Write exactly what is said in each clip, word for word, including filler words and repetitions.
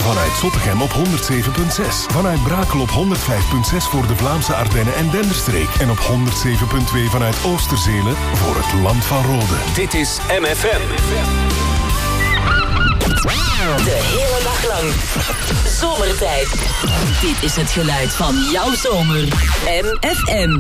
Vanuit Zottegem op honderd zeven komma zes. Vanuit Brakel op honderd vijf komma zes voor de Vlaamse Ardennen en Denderstreek. En op honderd zeven komma twee vanuit Oosterzelen voor het Land van Rode. Dit is M F M. De hele dag lang. Zomertijd. Dit is het geluid van jouw zomer. M F M.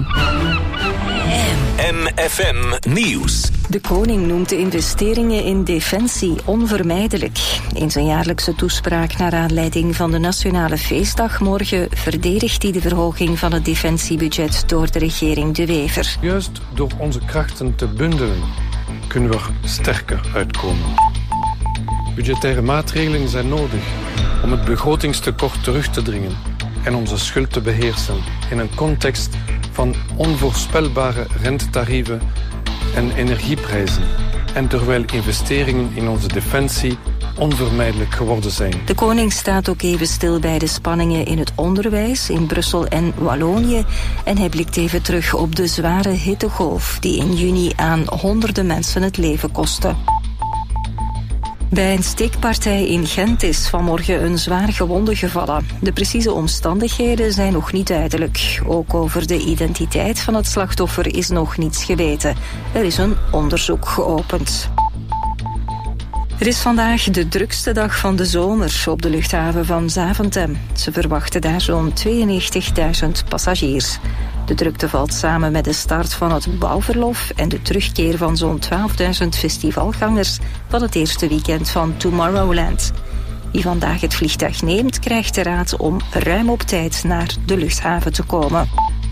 M F M Nieuws. De koning noemt de investeringen in defensie onvermijdelijk. In zijn jaarlijkse toespraak naar aanleiding van de Nationale Feestdag morgen verdedigt hij de verhoging van het defensiebudget door de regering De Wever. Juist door onze krachten te bundelen kunnen we er sterker uitkomen. Budgettaire maatregelen zijn nodig om het begrotingstekort terug te dringen en onze schuld te beheersen in een context van onvoorspelbare rentetarieven en energieprijzen. En terwijl investeringen in onze defensie onvermijdelijk geworden zijn. De koning staat ook even stil bij de spanningen in het onderwijs in Brussel en Wallonië. En hij blikt even terug op de zware hittegolf die in juni aan honderden mensen het leven kostte. Bij een steekpartij in Gent is vanmorgen een zwaar gewonde gevallen. De precieze omstandigheden zijn nog niet duidelijk. Ook over de identiteit van het slachtoffer is nog niets geweten. Er is een onderzoek geopend. Er is vandaag de drukste dag van de zomer op de luchthaven van Zaventem. Ze verwachten daar zo'n tweeënnegentigduizend passagiers. De drukte valt samen met de start van het bouwverlof en de terugkeer van zo'n twaalfduizend festivalgangers van het eerste weekend van Tomorrowland. Wie vandaag het vliegtuig neemt, krijgt de raad om ruim op tijd naar de luchthaven te komen.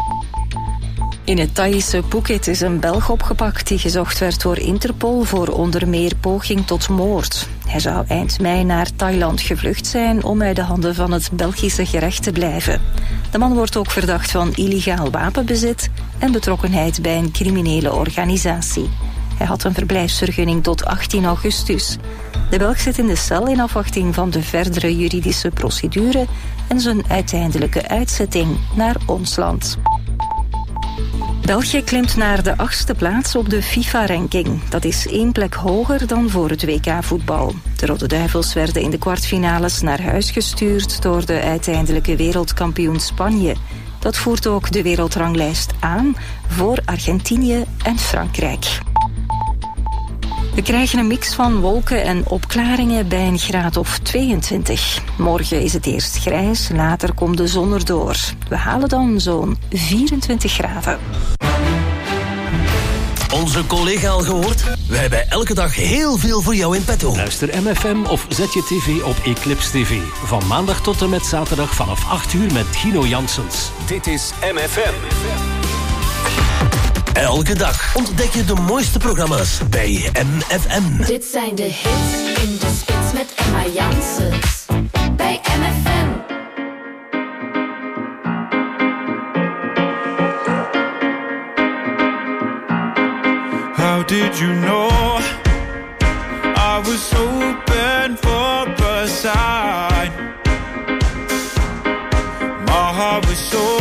In het Thaise Phuket is een Belg opgepakt die gezocht werd door Interpol voor onder meer poging tot moord. Hij zou eind mei naar Thailand gevlucht zijn om uit de handen van het Belgische gerecht te blijven. De man wordt ook verdacht van illegaal wapenbezit en betrokkenheid bij een criminele organisatie. Hij had een verblijfsvergunning tot achttien augustus. De Belg zit in de cel in afwachting van de verdere juridische procedure en zijn uiteindelijke uitzetting naar ons land. België klimt naar de achtste plaats op de FIFA-ranking. Dat is één plek hoger dan voor het W K-voetbal. De Rode Duivels werden in de kwartfinales naar huis gestuurd door de uiteindelijke wereldkampioen Spanje. Dat voert ook de wereldranglijst aan voor Argentinië en Frankrijk. We krijgen een mix van wolken en opklaringen bij een graad of tweeëntwintig. Morgen is het eerst grijs, later komt de zon erdoor. We halen dan zo'n vierentwintig graden. Onze collega al gehoord? We hebben elke dag heel veel voor jou in petto. Luister M F M of zet je tv op Eclipse T V. Van maandag tot en met zaterdag vanaf acht uur met Gino Janssens. Dit is M F M. Elke dag ontdek je de mooiste programma's bij M F M. Dit zijn de hits in de spits met Emma Janssens bij M F M. How did you know I was hoping for a sign? My heart was so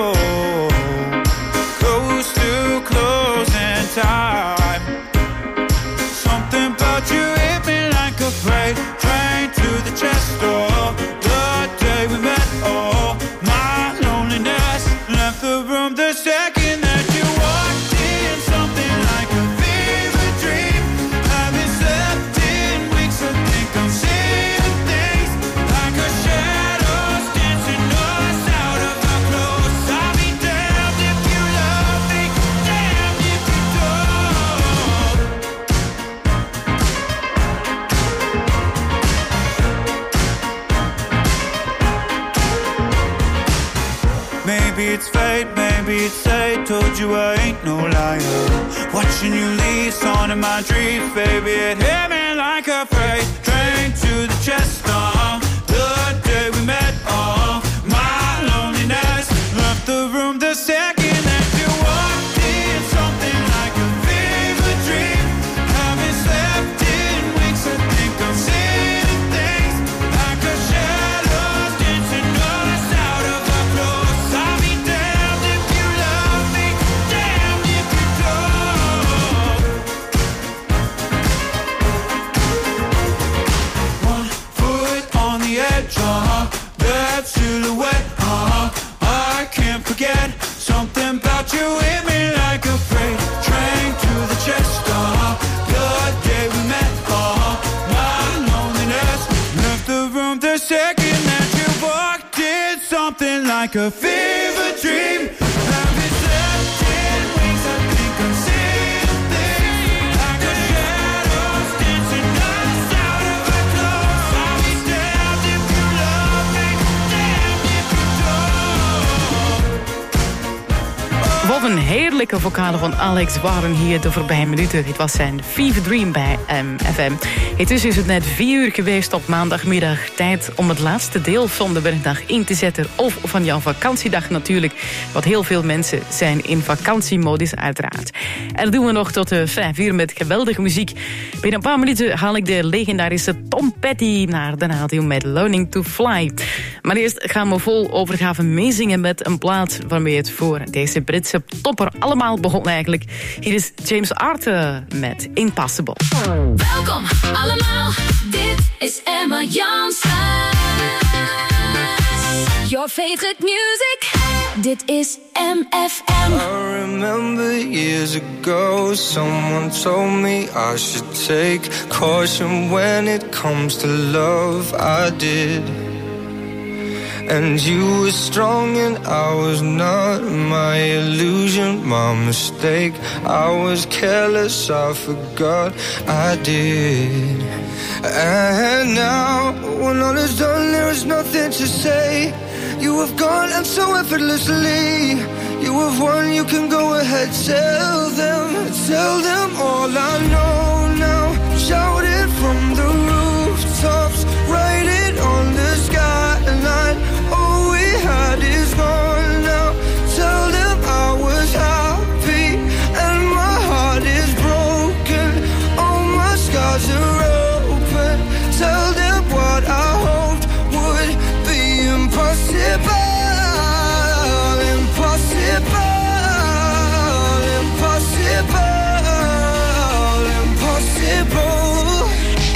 close to closing time. Something about you hit me like a freight train to the chest door. The day we met, oh, my loneliness left the room the second that you walked in. Something like a fever dream. Haven't slept in weeks, I think I'm seeing things like a shadows dancing us out of our clothes. I'll be damned if you love me, damned if you don't. Maybe it's fate, maybe it's fate. Told you I ain't no liar. Watching you leave, song in my dreams, baby. It hit me like a freight train to the chest. Uh, the day we met, oh, my loneliness left the room the second that you walked in. Something like a fever dream. Haven't slept in weeks, I think I'm seeing things like a shadow dancing us out of our clothes. I'll be damned if you love me, damned if you don't. One foot edge, uh-huh, that silhouette, uh-huh, I can't forget. Something about you hit me like a freight train to the chest, uh-huh, the day we met, uh-huh, my loneliness left the room the second that you walked in. Something like a fever dream. Have it left in wings, I think I'm seeing things like a shadows dancing us out of our clothes. I'll be damned if you love me, damned if you don't. Wat een heerlijke vocale van Alex waren hier de voorbije minuten. Het was zijn Fever Dream bij M F M. Intussen is het net vier uur geweest op maandagmiddag. Tijd om het laatste deel van de werkdag in te zetten. Of van jouw vakantiedag natuurlijk. Want heel veel mensen zijn in vakantiemodus uiteraard. En dat doen we nog tot uh, vijf uur met geweldige muziek. Binnen een paar minuten haal ik de legendarische Tom Petty naar de radio met Learning to Fly. Maar eerst gaan we vol overgave meezingen met een plaat waarmee het voor deze Britse topper allemaal begon eigenlijk. Hier is James Arthur met Impossible. Welkom allemaal, dit is Emma Jansen. Your favorite music, dit is M F M. I remember years ago, someone told me I should take caution when it comes to love. I did. And you were strong and I was not. My illusion, my mistake. I was careless, I forgot I did. And now, when all is done, there is nothing to say. You have gone and so effortlessly. You have won, you can go ahead. Tell them, tell them all I know now. Shout it from the rooftops. Write it on the skyline. All we had is gone now. Tell them I was happy and my heart is broken. All my scars are open. Tell them what I hoped would be impossible. Impossible. Impossible. Impossible.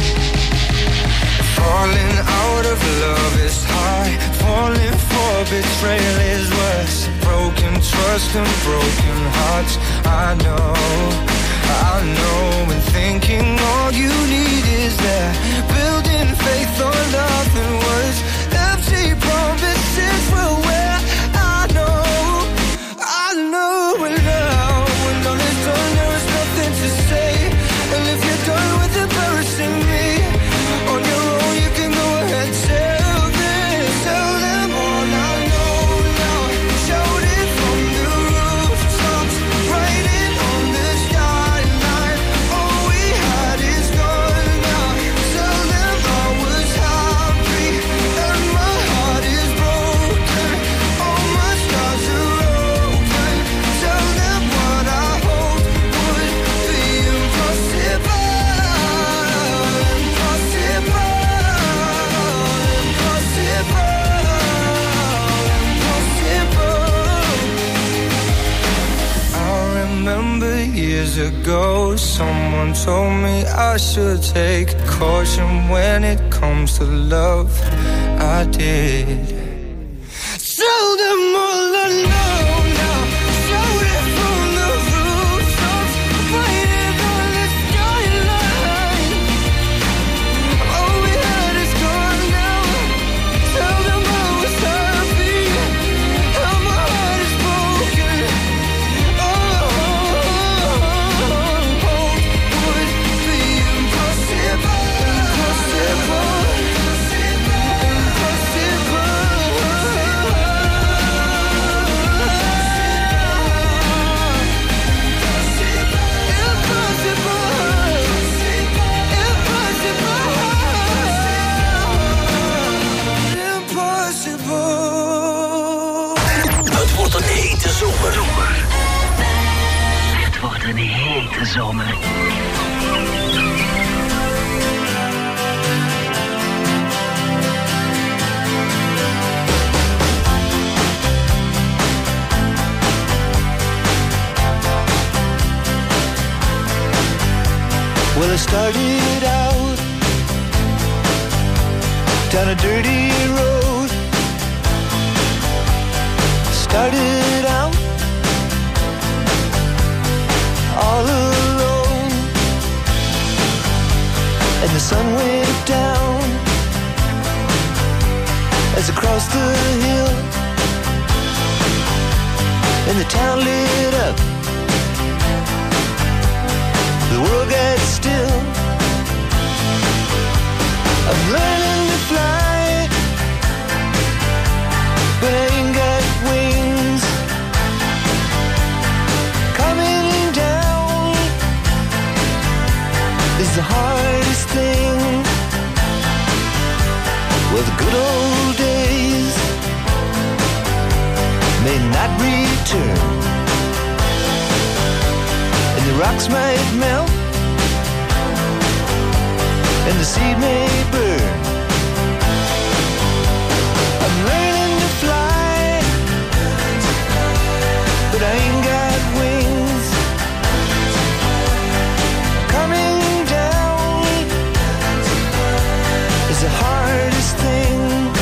Falling out of love is high. Falling for betrayal is worse. Broken trust and broken hearts. I know, I know. And thinking all you need is that. Building faith on nothing words. Empty promises will wear. I know, I know. And now, when all is done, there is nothing to say. And if you're done with embarrassing me, on your own you can go ahead. Tell them, tell them all I know now. Shout it from the rooftops. Write it on the skyline. All we had is gone now. Tell them I was happy and my heart is broken. All my scars are open. Tell them what I hoped would be impossible. Impossible. I remember years ago, someone told me I should take caution when it comes to love. I did. Tell them all I know now. Shout it from the rooftops. Write it on the skyline. All we had is gone now. Tell them I was happy and my heart is broken. Oh, would be impossible. Impossible. Het wordt een hete zomer. Het wordt een hete zomer. Well, I started out down a dirty road. Started out all alone, and the sun went down as I crossed the hill, and the town lit up. The world got still. I'm learning to fly, but I ain't got wings. Coming down is the hardest thing. Well, the good old days may not return, and the rocks might melt, and the sea may burn. I'm learning to fly, but I ain't got wings. Coming down is the hardest thing.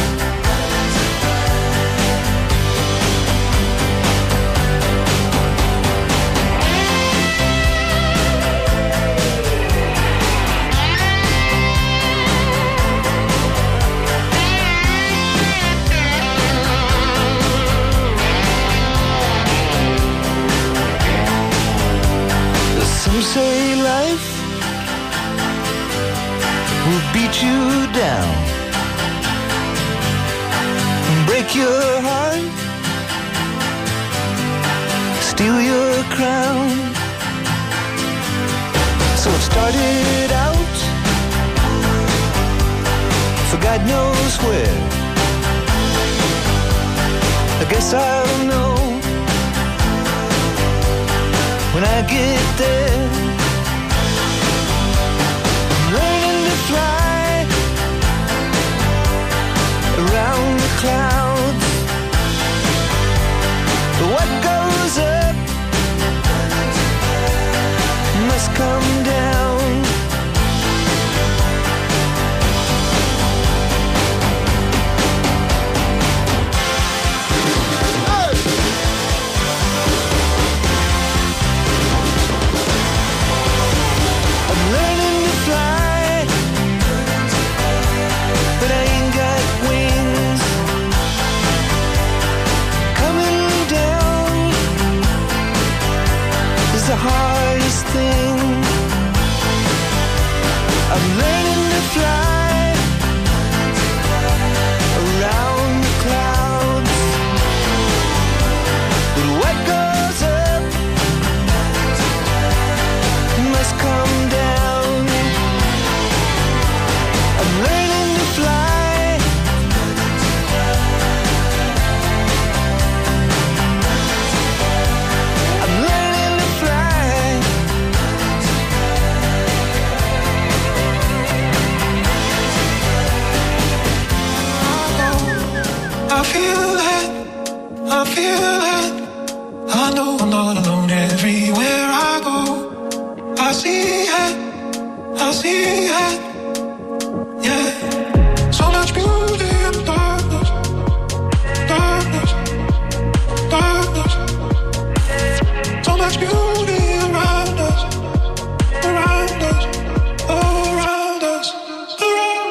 Some say life will beat you down and break your heart, steal your crown. So I've started out for God knows where. I guess I'll know when I get there. I'm learning to fly around the clouds, but what goes up must come down. The hardest thing. I'm learning to fly around the clouds, but what goes up must come down. I'm learning to fly. I'm learning to fly. I feel it, I feel it. I know I'm not alone everywhere I go. I see it, I see it, yeah. So much beauty in the darkness, darkness, darkness. So much beauty around us, around us, around us, around.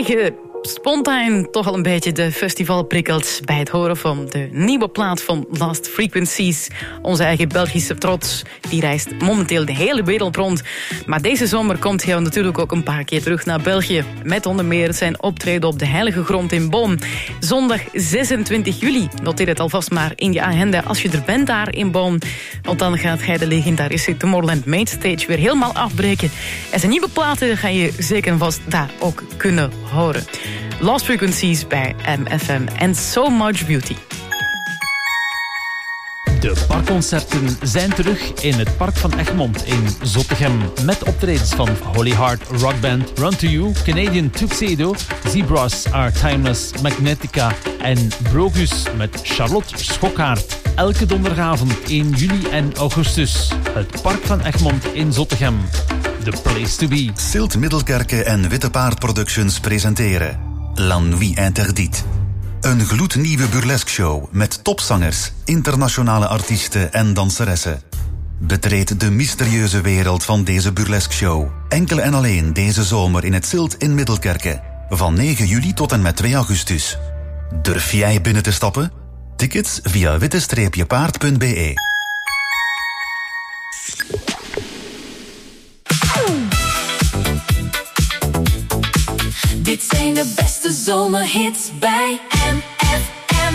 kregen spontaan toch al een beetje de festivalprikkels bij het horen van de nieuwe plaat van Lost Frequencies. Onze eigen Belgische trots, die reist momenteel de hele wereld rond. Maar deze zomer komt hij natuurlijk ook een paar keer terug naar België. Met onder meer zijn optreden op de Heilige Grond in Boom. Zondag zesentwintig juli. Noteer het alvast maar in je agenda als je er bent daar in Boom. Want dan gaat hij de legendarische Tomorrowland Mainstage weer helemaal afbreken. En zijn nieuwe platen ga je zeker en vast daar ook kunnen horen. Lost Frequencies bij M F M en So Much Beauty. De parkconcerten zijn terug in het Park van Egmond in Zottegem. Met optredens van Holy Heart Rock Band, Run to You, Canadian Tuxedo, Zebras Are Timeless, Magnetica en Brogus met Charlotte Schokkaert. Elke donderdagavond in juli en augustus. Het Park van Egmond in Zottegem. The place to be. Silt Middelkerke en Witte Paard Productions presenteren La Nuit Interdite. Een gloednieuwe burlesque show met topzangers, internationale artiesten en danseressen. Betreed de mysterieuze wereld van deze burlesque show. Enkel en alleen deze zomer in het Silt in Middelkerke. Van negen juli tot en met twee augustus. Durf jij binnen te stappen? Tickets via witte paard punt b e. Dit zijn de beste zomerhits bij M F M.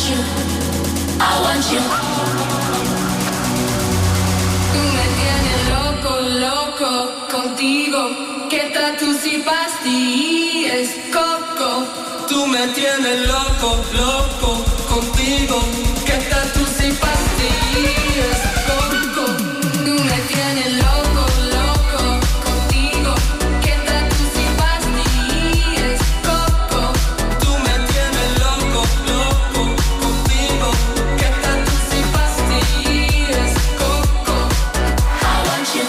you, I want you. Tú me tienes loco, loco contigo. Que tatuos y pastillas, coco. Tú me tienes loco, loco contigo. Que tatuos y pastillas, coco. Tú me tienes loco, loco contigo. Que tatuos y pastillas, coco. Tú me tienes loco, loco contigo. Que tatuos y pastillas, coco. I want you.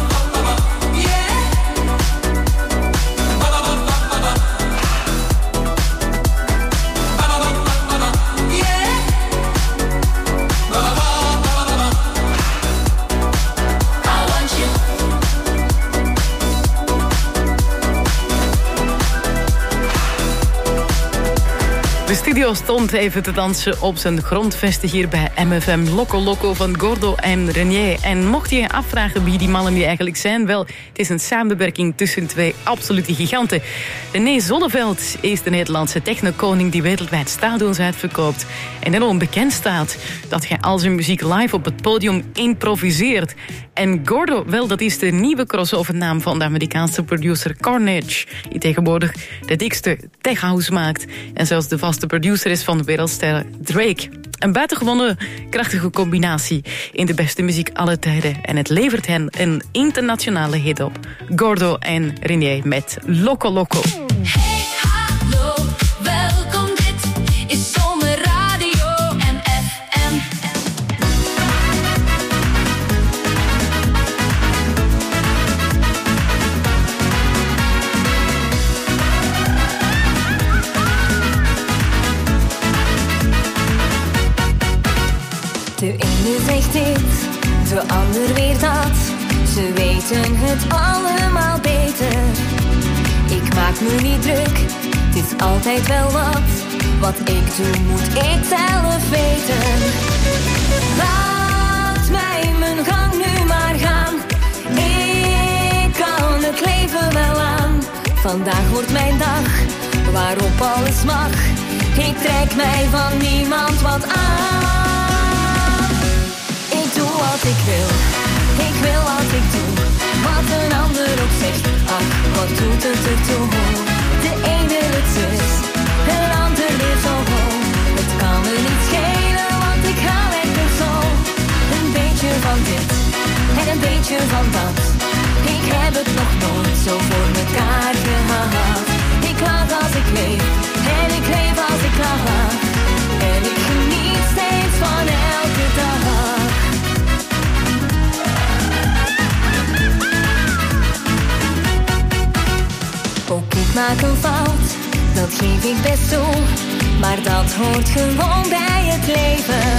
De studio stond even te dansen op zijn grondvesten hier bij M F M. Loco Loco van Gordo en René. En mocht je je afvragen wie die mannen nu eigenlijk zijn, wel, het is een samenwerking tussen twee absolute giganten. René Zonneveld is de Nederlandse technokoning die wereldwijd stadions uitverkoopt en enorm bekend staat dat hij al zijn muziek live op het podium improviseert. En Gordo, wel, dat is de nieuwe crossovernaam van de Amerikaanse producer Carnage, die tegenwoordig de dikste tech house maakt en zelfs de vaste producer is van de wereldster Drake. Een buitengewone krachtige combinatie in de beste muziek alle tijden. En het levert hen een internationale hit op. Gordo en René met Loco Loco. Hey, hallo, welkom, dit is Zomerradio M F M. De ene zegt dit, de ander weer dat. Ze weten het allemaal beter. Ik maak me niet druk, het is altijd wel wat. Wat ik doe moet ik zelf weten. Laat mij mijn gang nu maar gaan. Ik kan het leven wel aan. Vandaag wordt mijn dag, waarop alles mag. Ik trek mij van niemand wat aan. Ik doe wat ik wil, ik wil wat ik doe. Wat een ander ook zegt, ach, wat doet het ertoe? De ene het zus, een ander weer zo hoog. Het kan me niet schelen, want ik ga lekker zo. Een beetje van dit, en een beetje van dat. Ik heb het nog nooit zo voor mekaar gehad. Ik laat als ik leef, en ik leef als ik lach. En ik geniet steeds van elke dag. Ook ik maak een fout, dat geef ik best toe. Maar dat hoort gewoon bij het leven.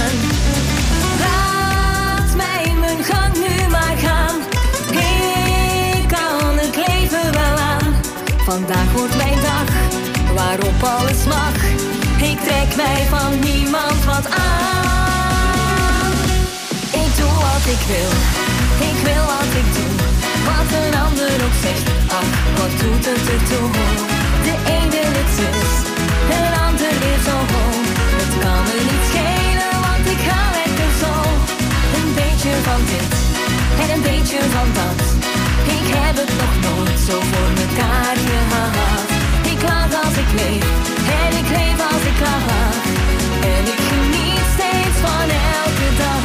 Laat mij mijn gang nu maar gaan. Ik kan het leven wel aan. Vandaag wordt mijn dag, waarop alles mag. Ik trek mij van niemand wat aan. Ik doe wat ik wil, ik wil wat ik doe. Wat een ander ook zegt, ach, wat doet het ertoe? De ene het zus, een ander weer zo hoog. Het kan me niet schelen, want ik ga lekker zo. Een beetje van dit, en een beetje van dat. Ik heb het nog nooit zo voor mekaar gehad. Ik laat als ik leef, en ik leef als ik lach. En ik geniet steeds van elke dag.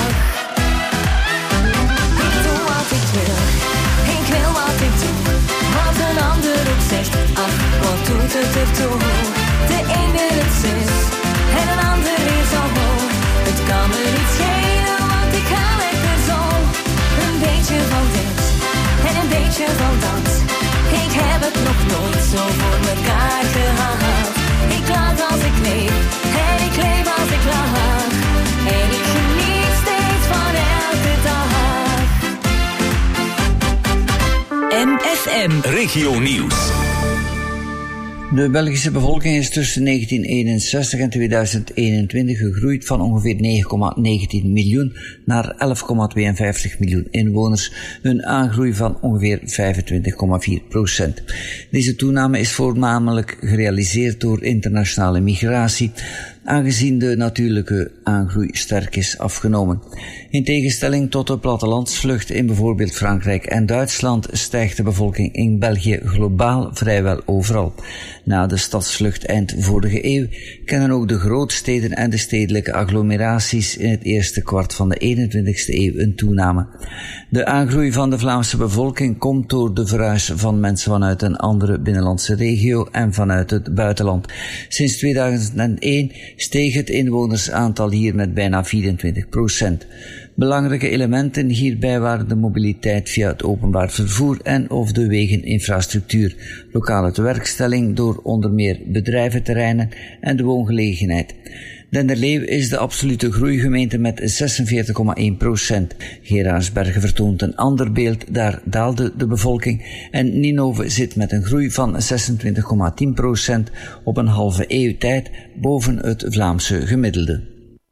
Ik doe wat ik wil, ik wil wat ik doe. Wat een ander ook zegt, ach, wat doet het ertoe? De ene het zus, en een ander weer zo hoog. Het kan me niet schelen, want ik ga lekker zo. Een beetje van dit, en een beetje van dat. Ik heb het nog nooit zo voor mekaar gehad. Ik laat als ik leef, en ik leef als ik lach. En ik geniet steeds van elke dag. M F M Regio Nieuws. De Belgische bevolking is tussen negentien eenenzestig en tweeduizend eenentwintig gegroeid van ongeveer negen komma negentien miljoen naar elf komma tweeënvijftig miljoen inwoners, een aangroei van ongeveer vijfentwintig komma vier procent. Deze toename is voornamelijk gerealiseerd door internationale migratie. aangezien de natuurlijke aangroei sterk is afgenomen. In tegenstelling tot de plattelandsvlucht in bijvoorbeeld Frankrijk en Duitsland stijgt de bevolking in België globaal vrijwel overal. Na de stadsvlucht eind vorige eeuw kennen ook de grootsteden en de stedelijke agglomeraties in het eerste kwart van de eenentwintigste eeuw een toename. De aangroei van de Vlaamse bevolking komt door de verhuis van mensen vanuit een andere binnenlandse regio en vanuit het buitenland. Sinds tweeduizend één steeg het inwonersaantal hier met bijna vierentwintig procent. Belangrijke elementen hierbij waren de mobiliteit via het openbaar vervoer en of de wegeninfrastructuur, lokale tewerkstelling door onder meer bedrijventerreinen en de woongelegenheid. Denderleeuw is de absolute groeigemeente met zesenveertig komma één procent. Geraardsbergen vertoont een ander beeld, daar daalde de bevolking. En Ninove zit met een groei van zesentwintig komma tien procent op een halve eeuw tijd boven het Vlaamse gemiddelde.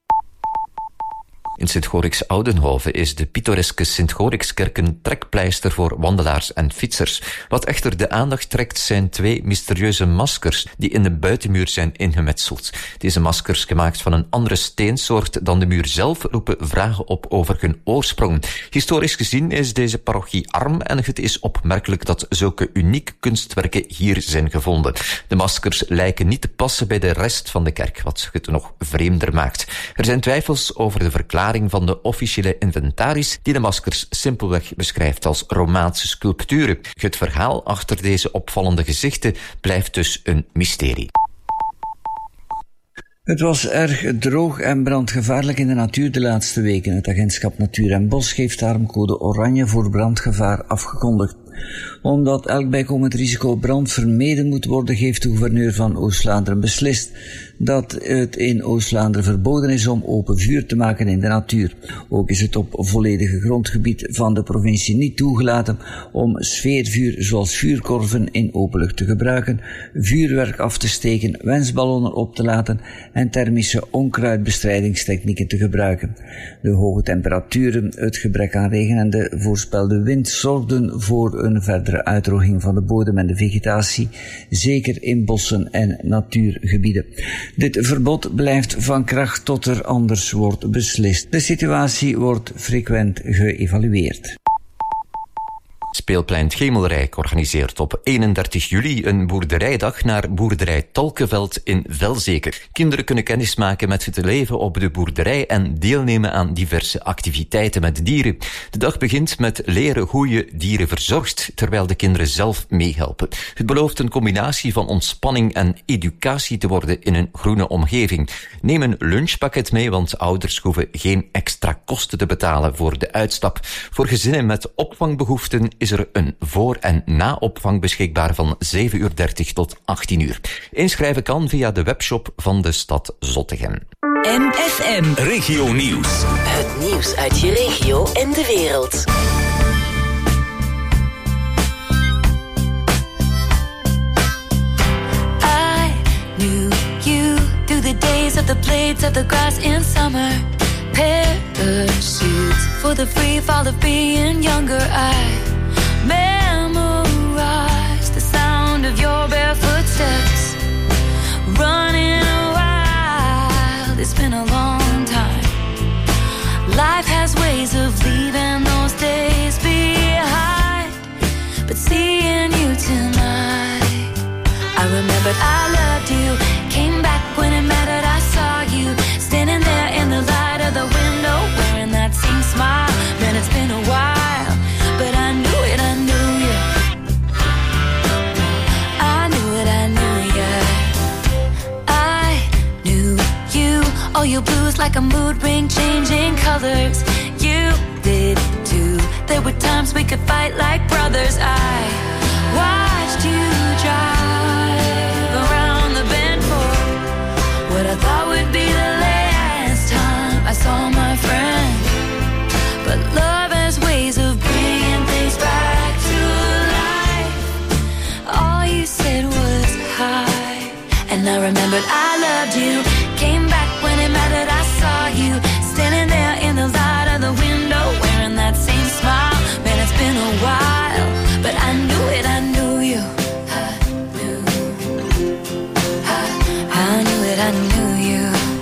In Sint-Gorix-Oudenhoven is de pittoreske Sint-Gorixkerk een trekpleister voor wandelaars en fietsers. Wat echter de aandacht trekt zijn twee mysterieuze maskers die in de buitenmuur zijn ingemetseld. Deze maskers, gemaakt van een andere steensoort dan de muur zelf, roepen vragen op over hun oorsprong. Historisch gezien is deze parochie arm en het is opmerkelijk dat zulke unieke kunstwerken hier zijn gevonden. De maskers lijken niet te passen bij de rest van de kerk, wat het nog vreemder maakt. Er zijn twijfels over de verklaring van de officiële inventaris die de maskers simpelweg beschrijft als Romaanse sculpturen. Het verhaal achter deze opvallende gezichten blijft dus een mysterie. Het was erg droog en brandgevaarlijk in de natuur de laatste weken. Het agentschap Natuur en Bos heeft daarom code oranje voor brandgevaar afgekondigd. Omdat elk bijkomend risico op brand vermeden moet worden, heeft de gouverneur van Oost-Vlaanderen beslist dat het in Oost-Vlaanderen verboden is om open vuur te maken in de natuur. Ook is het op volledige grondgebied van de provincie niet toegelaten om sfeervuur zoals vuurkorven in openlucht te gebruiken, vuurwerk af te steken, wensballonnen op te laten en thermische onkruidbestrijdingstechnieken te gebruiken. De hoge temperaturen, het gebrek aan regen en de voorspelde wind zorgden voor een verdere uitdroging van de bodem en de vegetatie, zeker in bossen en natuurgebieden. Dit verbod blijft van kracht tot er anders wordt beslist. De situatie wordt frequent geëvalueerd. Speelplein Gemelrijk organiseert op eenendertig juli een boerderijdag naar boerderij Tolkeveld in Velzeker. Kinderen kunnen kennismaken met het leven op de boerderij en deelnemen aan diverse activiteiten met dieren. De dag begint met leren hoe je dieren verzorgt, terwijl de kinderen zelf meehelpen. Het belooft een combinatie van ontspanning en educatie te worden in een groene omgeving. Neem een lunchpakket mee, want ouders hoeven geen extra kosten te betalen voor de uitstap. Voor gezinnen met opvangbehoeften is er een voor- en na-opvang beschikbaar van zeven uur dertig tot achttien uur. Inschrijven kan via de webshop van de stad Zottegem. M F M Regio Nieuws. Het nieuws uit je regio en de wereld. I knew you through the days of the blades of the grass in summer. Parachutes for the free fall of being younger. I memorize the sound of your bare footsteps. Running wild, it's been a long time. Life has ways of leaving those days behind. But seeing you tonight, I remembered I loved you. Came back when it mattered, I saw you standing there in the light of the window, wearing that same smile. Man, it's been a while, but I knew it, I knew you. I knew it, I knew you. I knew you. Oh, your blues like a mood ring, changing colors. You did too. There were times we could fight like brothers. I watched you drive around the bend for what I thought would be the last time I saw my friend. But love has ways of bringing things back to life. All you said was hi, and I remembered I loved you. Came back when it mattered, I saw you standing there in the light of the window, wearing that same smile. Man, it's been a while, but I knew it, I knew you. I knew, I, I knew it, I knew you.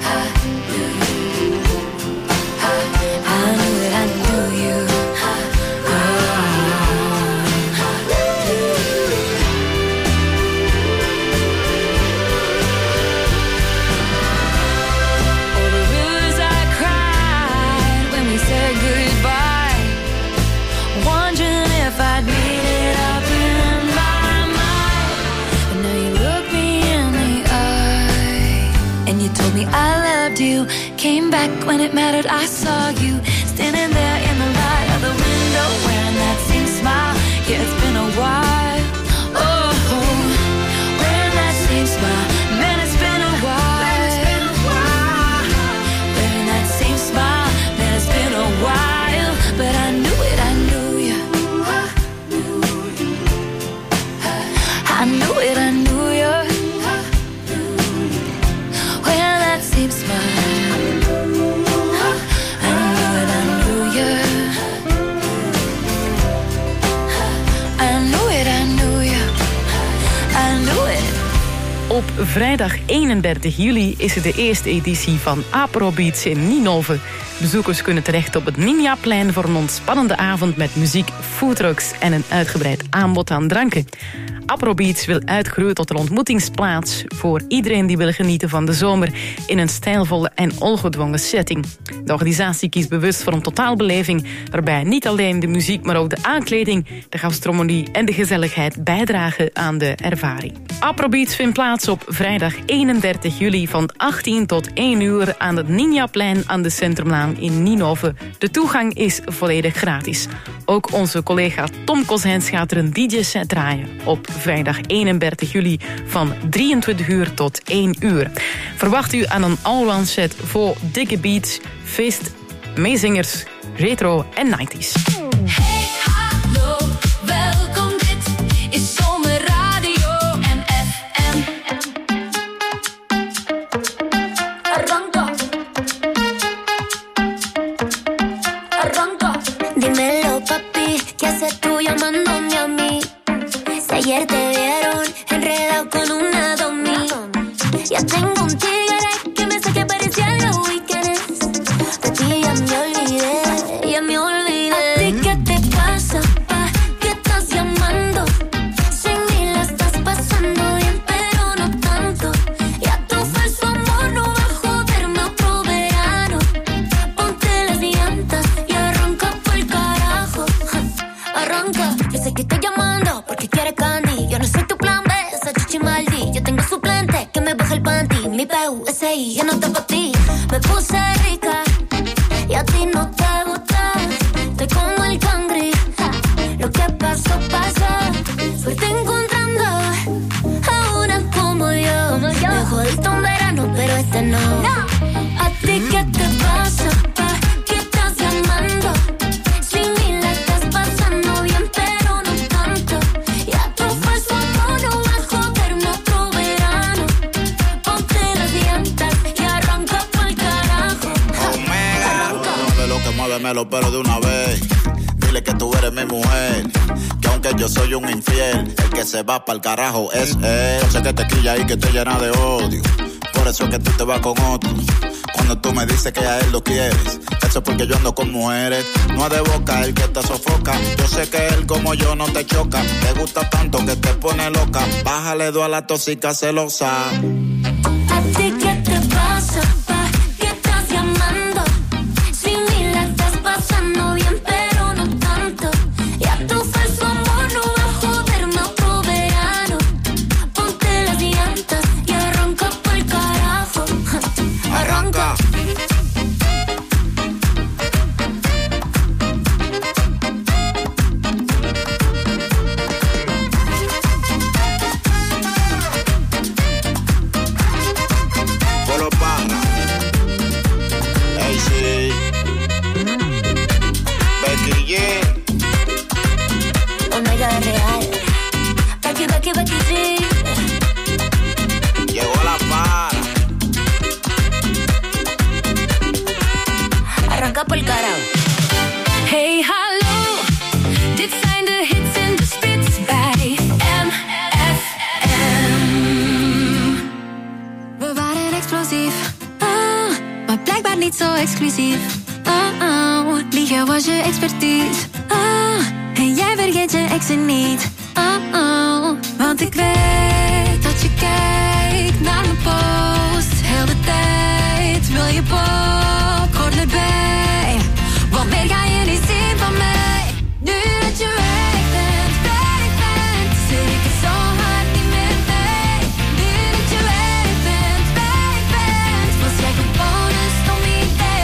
back when it mattered, I saw you standing there in the light of the window, wearing that same smile. Yeah, it's been a while. Oh, wearing that same smile. Man, it's been a while. Wearing that same smile. Man, it's been a while. But I knew it, I knew you. I knew it, I knew you. Wearing that same smile. Op vrijdag eenendertig juli is er de eerste editie van Afrobeats in Ninove. Bezoekers kunnen terecht op het Ninjaplein voor een ontspannende avond met muziek, foodtrucks en een uitgebreid aanbod aan dranken. Afrobeats wil uitgroeien tot een ontmoetingsplaats voor iedereen die wil genieten van de zomer in een stijlvolle en ongedwongen setting. De organisatie kiest bewust voor een totaalbeleving waarbij niet alleen de muziek, maar ook de aankleding, de gastronomie en de gezelligheid bijdragen aan de ervaring. Afrobeats vindt plaats op vrijdag eenendertig juli van achttien tot één uur aan het Ninjaplein aan de Centrumlaan in Ninove. De toegang is volledig gratis. Ook onze collega Tom Kozijns gaat er een D J-set draaien op vrijdag eenendertig juli van drieëntwintig uur tot één uur. Verwacht u aan een all-round set voor dikke beats, feest, meezingers, retro en nineties. Hey, hallo, welkom, dit is Zomerradio M F M. Arranca. Arranca. Dímelo, papi, ¿qué haces tú llamándome a mí? Si ayer te vieron enredado con una domi. Ya tengo un tigre que me sé que parecía los weekends. De ti ya me olvidé, ya me olvidé. ¿A ti qué te pasa, pa? ¿Qué estás llamando? Sin mí la estás pasando bien, pero no tanto. Ya tu falso amor no va a joderme otro verano. Ponte las llantas y arranca pa'l carajo. Arranca, yo sé que estoy llamando porque quieres candy. Yo no soy tu plan B, esa chichi maldi. Yo tengo suplente que me baja el panty. Mi P U S I, yo no te pa' ti. Me puse rica y a ti no te gusta. Estoy como el cangri. Lo que pasó, pasó. Suerte encontrando a una como yo. Me jodiste un verano, pero este no. ¿A ti qué te pasa, pa? ¿Qué estás llamando? Sin mí la estás pasando bien, pero no tanto. Ya tu falso amor no va a joderme otro verano. Ponte las llantas y arranca pa'l carajo. Omega, de lo que muévemelo, pero de una vez. Dile que tú eres mi mujer, que aunque yo soy un infiel, el que se va pa'l carajo es él. Yo sé que te quilla y que te llena de odio, por eso es que tú te vas con otro. Cuando tú me dices que a él lo quieres, eso es porque yo ando con mujeres. No es de boca el que te sofoca. Yo sé que él como yo no te choca. Te gusta tanto que te pone loca. Bájale dos a la tóxica celosa. ¿A ti qué te pasa, pa? ¿Qué estás llamando? Sin mí la estás pasando bien, pero no tanto. Ya tu falso amor no va a joderme otro verano. Ponte las llantas y arranca pa'l carajo. Arranca. Polo Parra, A C, Becky G, Omega de real. Becky, Becky, Becky G. llegó la para. Arranca pa'l carajo. Hey, hallo, dit zijn de hits in de spits bij M F M. We waren explosief, oh, maar blijkbaar niet zo exclusief. Oh, oh, liegen was je expertise. Oh, en jij vergeet je exen niet. Oh, oh, want ik weet dat je kijkt naar mijn post. Heel de tijd wil je popcorn erbij. Want meer ga je niet zien van mij. Nu dat je weg bent, ben ik bent, zit ik er zo hard niet meer bij. Nu dat je weg bent, ben ik bent, was jij gewoon een stom idee.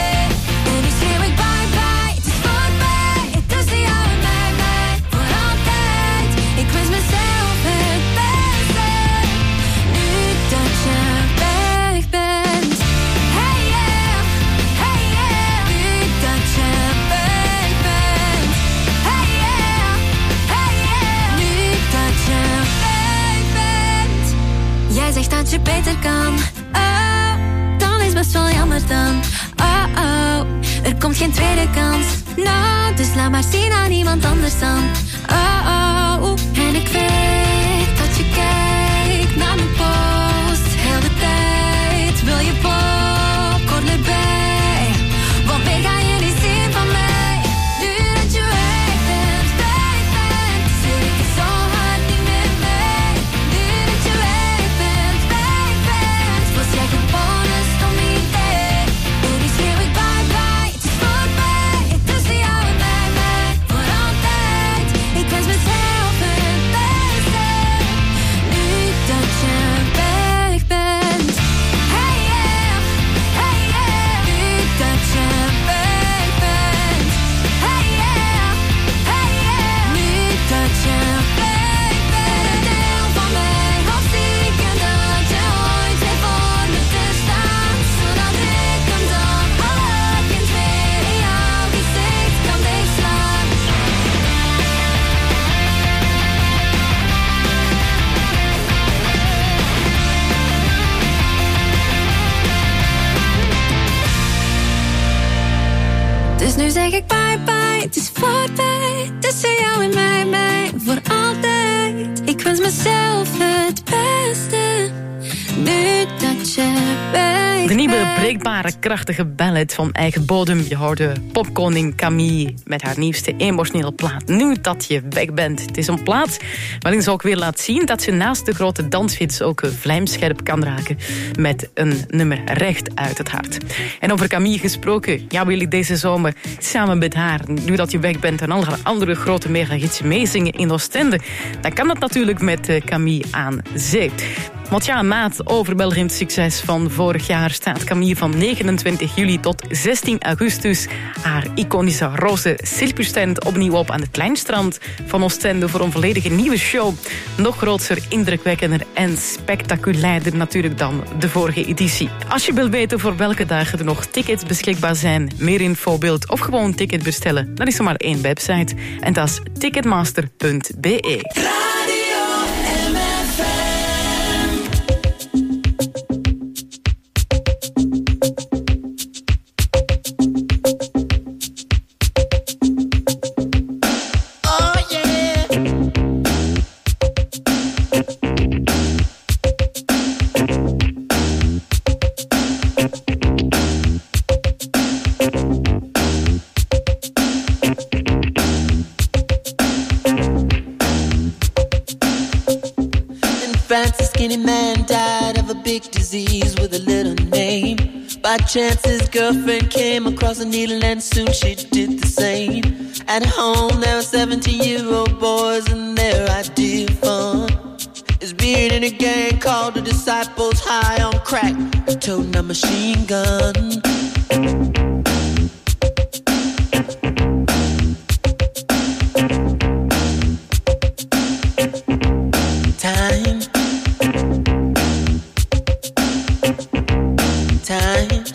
je beter kan. Oh, dan is best wel jammer dan. Oh, oh, er komt geen tweede kans. Nou, dus laat maar zien aan iemand anders dan. Oh, oh, oh. En ik weet dat je kijkt naar mijn post. Heel de tijd wil je popcorn erbij. Want meer ga je niet zien van mij. Nu dat je weg bent, weg bent, zit ik er zo hard niet meer mee. Nu dat je weg bent, weg bent, was jij gewoon een stom idee. Baby, schreeuw ik bye bye, het is voorbij. Tussen jou en mij, mij, voor altijd. Ik wens mezelf het beste. Nu dat je weg bent. Hey yeah, hey yeah. Nu dat je weg bent. Hey yeah, hey yeah. Nu dat je weg bent. Deel van mij, of stiekem dat je ooit heeft voor me te staan. Zodat ik hem dan alle kind weer in jouw gezicht kan dichtslaan. Dus nu zeg ik bye bye, het is voorbij. Tussen jou en mij, mij, voor altijd. Ik wens mezelf het beste. Nu dat je weg De nieuwe bent. breekbare, krachtige ballad van eigen bodem. Je hoorde popkoning Camille met haar nieuwste emotionele plaat. Nu dat je weg bent. Het is een plaat waarin ze ook weer laat zien dat ze naast de grote danshits ook vlijmscherp kan raken met een nummer recht uit het hart. En over Camille gesproken, ja, wil ik deze zomer samen met haar, nu dat je weg bent, en alle andere grote megahits meezingen in Oostende. Dan kan dat natuurlijk met eh, Camille aan zee. Want ja, maat overweldigend succes van vorig jaar staat Camille van negenentwintig juli tot zestien augustus haar iconische roze circustent opnieuw op aan het Kleinstrand van Oostende voor een volledige nieuwe show. Nog groter, indrukwekkender en spectaculairder natuurlijk dan de vorige editie. Als je wilt weten voor welke dagen er nog tickets beschikbaar zijn, meer info wilt of gewoon ticket bestellen, dan is er maar één website en dat is ticketmaster punt b e. France, a skinny man died of a big disease with a little name. By chance his girlfriend came across a needle and soon she did the same. At home there were seventeen-year-old boys and their idea of fun is being in a gang called the Disciples, high on crack, toting a machine gun. Time, times,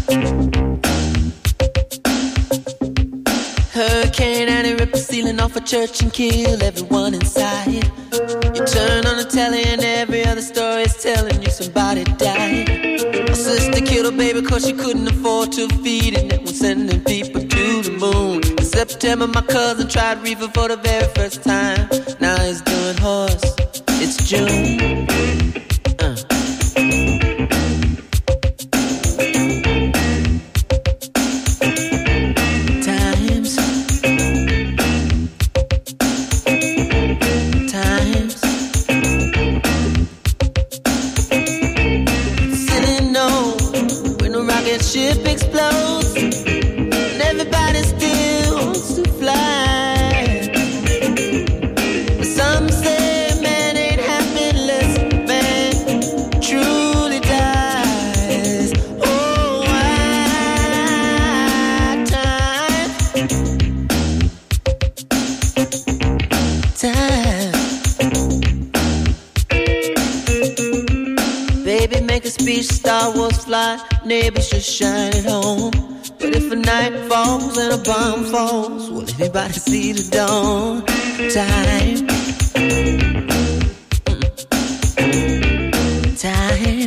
hurricane and it ripped the ceiling off a church and killed everyone inside. You turn on the telly and every other story is telling you somebody died. My sister killed her baby cause she couldn't afford to feed it, and was sending people to the moon. In September my cousin tried reefer for the very first time. Now he's doing horse. It's June. Uh. Times, times, sitting on when a rocket ship explodes, and everybody still wants to fly. But some say make a speech, Star Wars fly, neighbors just shine at home. But if a night falls and a bomb falls, will anybody see the dawn? Time, time.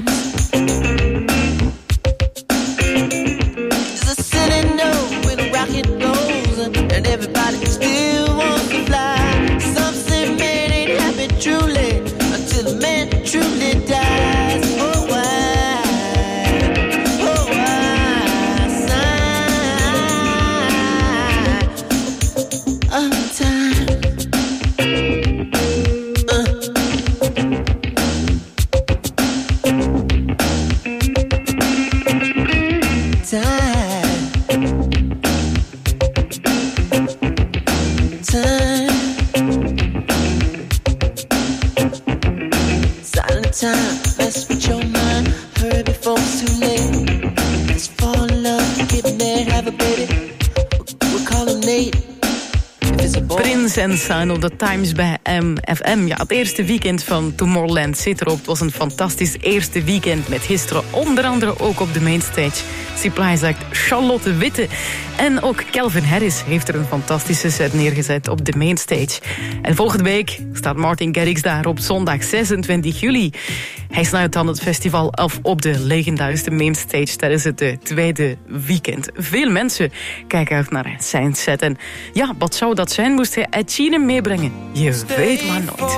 en Sign of the Times bij M F M. Ja, het eerste weekend van Tomorrowland zit erop. Het was een fantastisch eerste weekend met gisteren onder andere ook op de mainstage Supply Act Charlotte Witte. En ook Calvin Harris heeft er een fantastische set neergezet op de mainstage. En volgende week staat Martin Garrix daar op zondag zesentwintig juli. Hij sluit dan het festival af op de legendarische mainstage tijdens het tweede weekend. Veel mensen kijken uit naar zijn set. En ja, wat zou dat zijn? Moest hij Ed Sheeran meebrengen? Je weet maar nooit.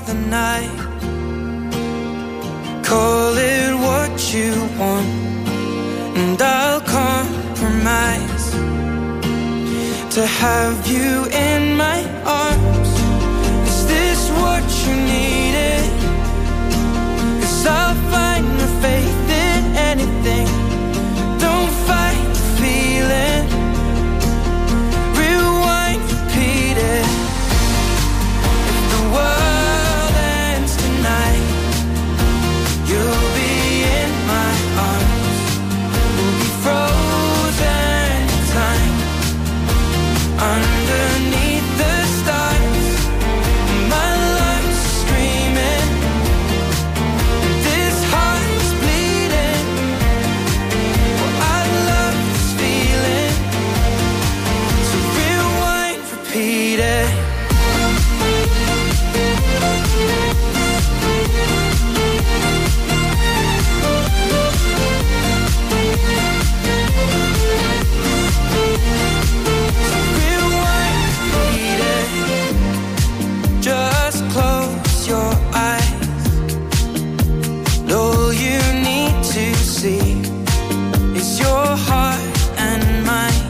Call it what you want, and I'll compromise to have you in my arms. Is this what you needed? 'Cause I'll find my faith in anything. Don't fight the feeling. Rewind, repeat it. If the world ends tonight, you'll be in my arms. We'll be frozen in time underneath the stars. My lungs are screaming, this heart is bleeding. Well, I love this feeling. So rewind, repeat it. Just close your eyes. All you need to see is your heart and mine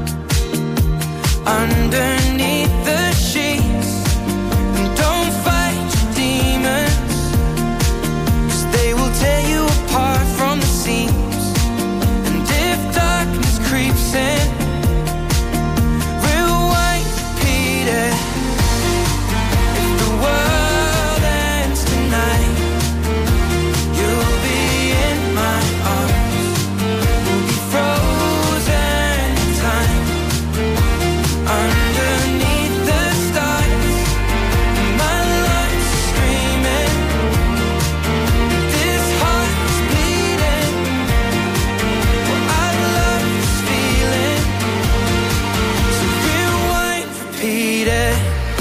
underneath the sheets. And don't fight your demons, 'cause they will tear you apart from the seams. And if darkness creeps in, rewind, repeat it. World ends tonight, you'll be in my arms. We'll be frozen in time underneath the stars. My lungs are screaming, this heart is bleeding. Well, I love this feeling. So rewind, repeat it.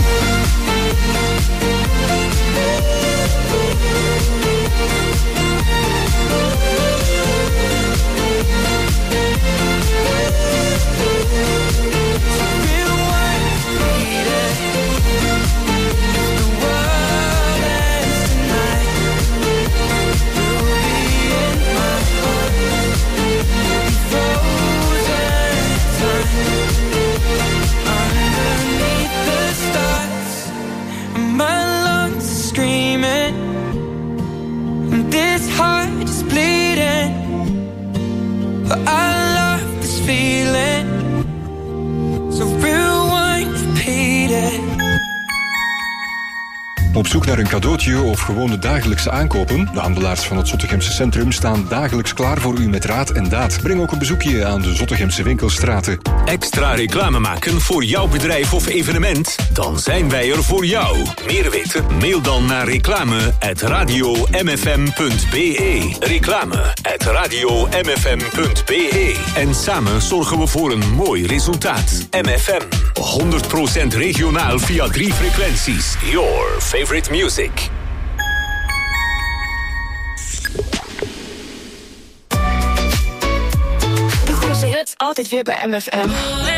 My lungs are screaming, and this heart is bleeding. But I love this feeling. So rewind, repeat it. Op zoek naar een cadeautje of gewoon de dagelijkse aankopen? De handelaars van het Zottegemse Centrum staan dagelijks klaar voor u met raad en daad. Breng ook een bezoekje aan de Zottegemse winkelstraten. Extra reclame maken voor jouw bedrijf of evenement? Dan zijn wij er voor jou. Meer weten? Mail dan naar reclame at radio m f m punt b e. Reclame at radio m f m punt b e. En samen zorgen we voor een mooi resultaat. M F M, honderd procent regionaal via drie frequenties. Your favorite music. De grootste hits altijd weer bij M F M.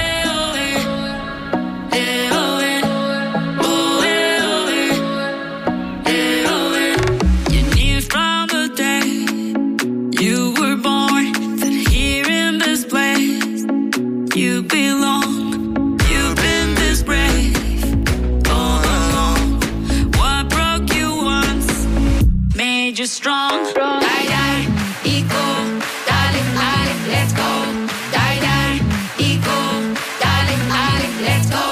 You belong, you've been this brave all along. What broke you once made you strong. Die, die, equal, darling, darling, let's go. Die, die, equal, darling, darling, let's go.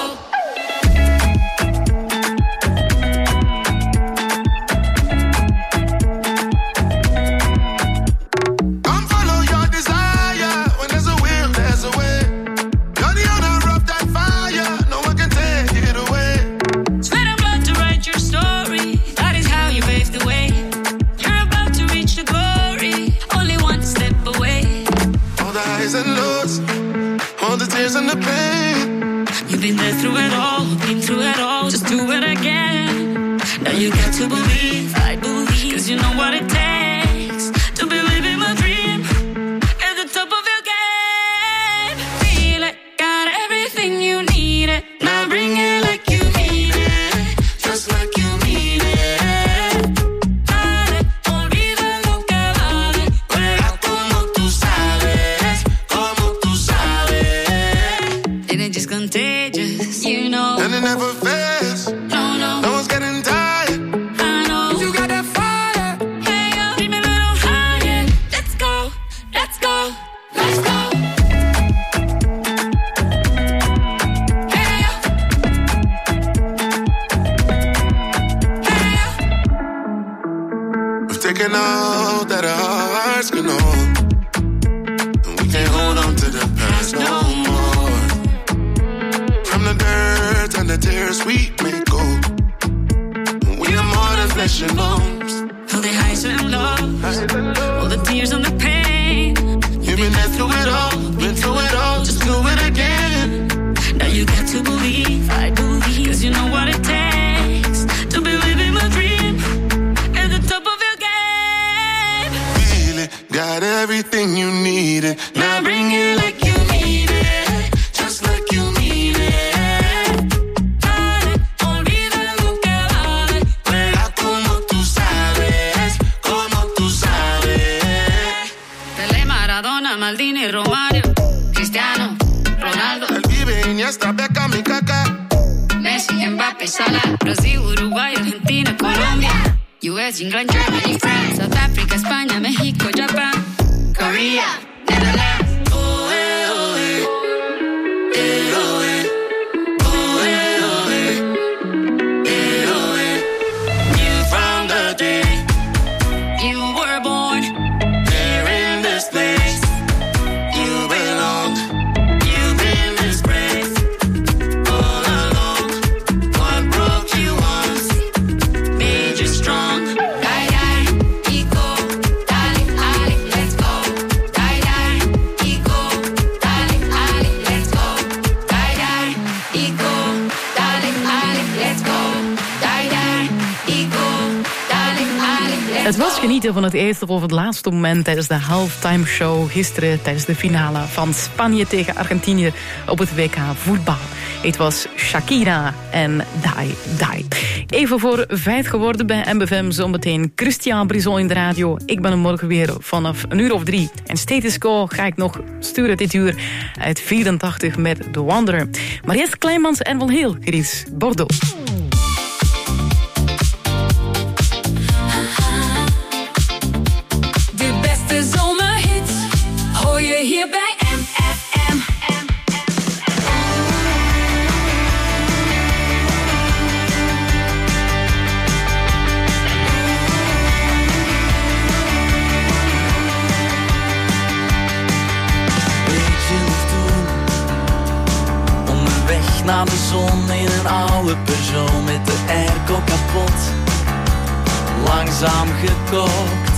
Come follow your desire. When there's a will, there's a way. You're the owner of that fire. No one can take it away. Now you got to believe, I believe, cause you know what it takes to be living my dream at the top of your game. Feel it, got everything you need it. Now bring it like you mean it, just like you mean it. Dale, olvida lo que vale, juega como tú sabes, como tú sabes. And it's just contagious, you know. And it never fails. No, no. No one's getting tired. I know. You got that fire. Hey, yo, keep me a little higher. Let's go, let's go, let's go. Hey, yo. Hey, yo. We've taken all that our hearts can hold, and we can't hold on to the past no more. From the dirt and the tears we may go, we are more than flesh and bones. All the highs and lows, all the tears and the pain. You've been there through it all, been through it all, just do it again. Now you got to believe, I believe, cause you know what it takes to be living my dream at the top of your game. Feel it, got everything you needed. Now bring it like you need it, just like you mean it. Dale, olvida lo que vale, Juega como tú sabes, como tú sabes. Pelé, Maradona, Maldini, Romario, Cristiano, Ronaldo, El Vive, Iniesta, Beckham y Kaká. Messi, Mbappé, Salah, Brasil, Uruguay, Argentina, Colombia, U S, England, Germany, France, South Africa, España, México, Japan, Korea, Netherlands. Oh, eh, oh, eh. Eh, oh, eh. Oh, eh, oh, eh. Eh, oh, eh. You from the day you were born, Here in this place, you belong. you've been disgraced All along, what broke you once made you strong. Die, die, ego, dale, ali, let's go. Die, die, ego, dale, ali, let's go. Die, die, ego, dale, ali, let's go. Die, die, ego, dale, ali, let's go. Het was genieten van het eerste of het laatste moment tijdens de halftime show gisteren tijdens de finale van Spanje tegen Argentinië op het W K voetbal. Het was Shakira en Die Die. Even voor vijf geworden bij M F M, zometeen Christian Brison in de radio. Ik ben er morgen weer vanaf een uur of drie. En Status Quo ga ik nog sturen dit uur uit vierentachtig met The Wanderer. Maar eerst Kleinmans en Van Heel, hier is Bordeaux. De beste zomerhits hoor je hier bij M F M. Weet je nog toen, onderweg naar de zon in een oude Peugeot met de airco kapot, langzaam gekookt.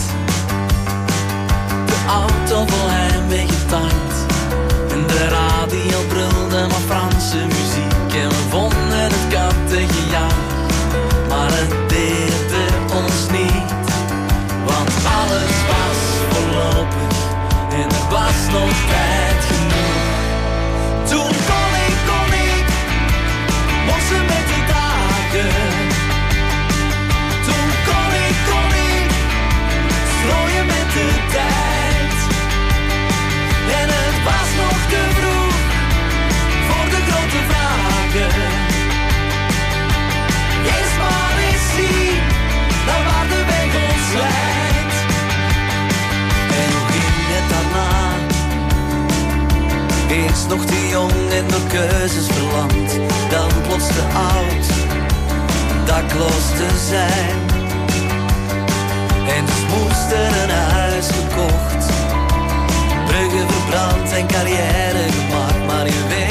De auto vol heimwee getankt en de radio brulde maar Franse muziek. En we vonden het kattengejank, maar het deerde ons niet. Want alles was voorlopig en er was nog tijd genoeg. Toen kon ik, kon ik, morsen met de dagen. Toen kon ik, kon ik, strooien met de tijd. En het was nog te vroeg voor de grote vragen. Eerst maar eens zien naar waar de weg ons leidt. En hoe ging het daarna? Eerst nog te jong en door keuzes verlamd, dan plots te oud, dakloos te zijn. En dus moest er een huis gekocht, bruggen verbrand en carrière gemaakt. Maar je weet